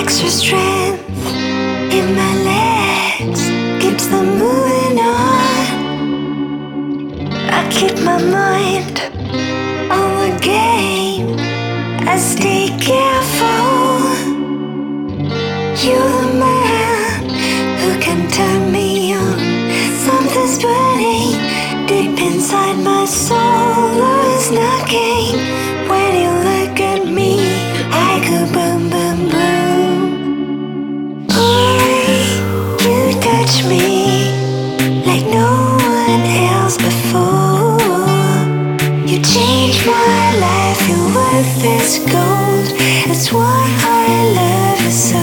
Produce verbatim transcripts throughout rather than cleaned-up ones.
extra strength in my legs keeps them moving on. I keep my mind on the game. I stay careful. You're the man who can turn me on. Something's burning deep inside my soul. Love is knocking. When you look at me, I go boom, boom, boom. Boy, you touch me like no one else before. You changed my life, your worth is gold. That's why I love you so.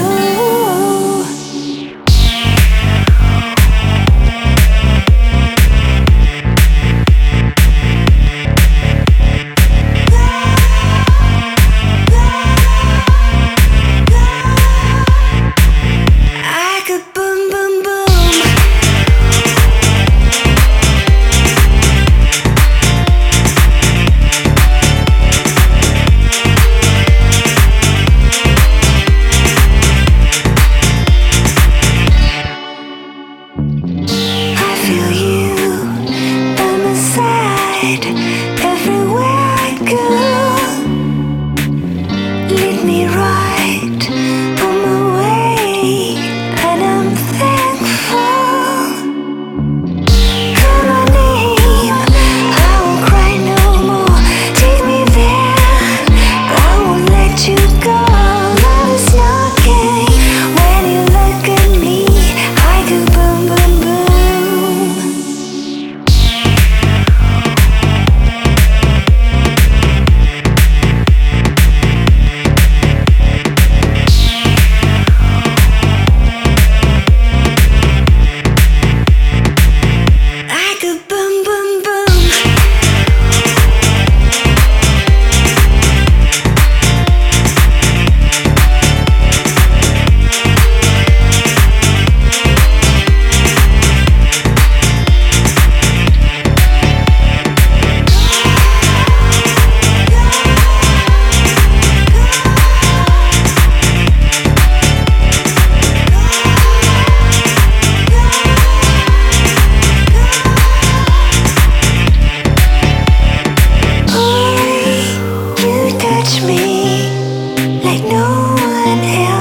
Everywhere I go, lead me right on my way, and I'm thankful. Call my name, I won't cry no more. Take me there, I won't let you go. Love is knocking. When you look at me, I go boom, boom, boom.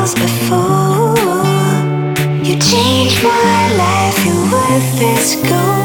Before you changed my life, your worth is gold.